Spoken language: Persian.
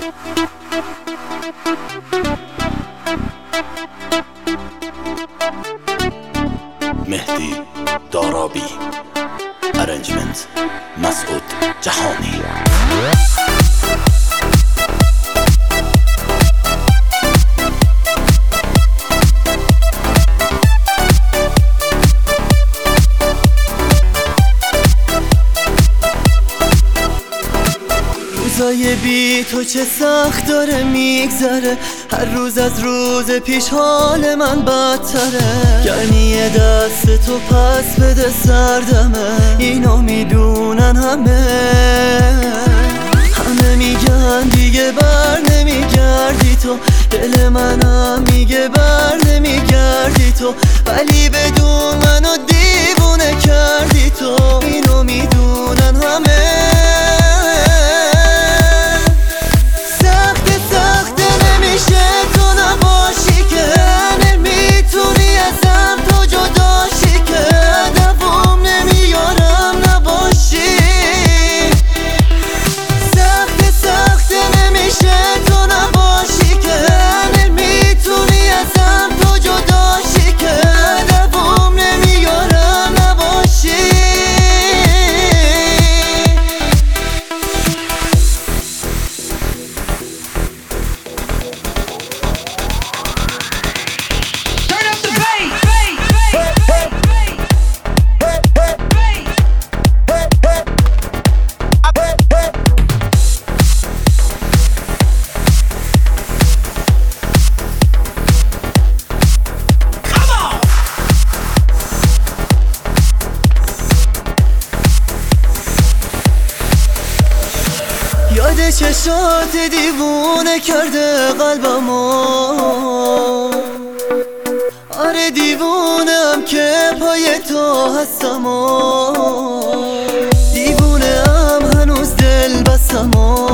مهدی دارابی، ارنجمنت مسعود جهانی. روزای بی تو چه سخت داره میگذره، هر روز از روز پیش حال من بدتره. گرمی دست تو پس بده سردمه، اینو میدونن همه میگن دیگه بر نمیگردی تو، دل منم میگه بر نمیگردی تو، ولی بدون منو دیوونه کردی تو، اینو میدونن همه. یاد چشات دیوونه کرده قلبمو، آره دیوونم که پای تو هستم، دیوونم هنوز دل بستم.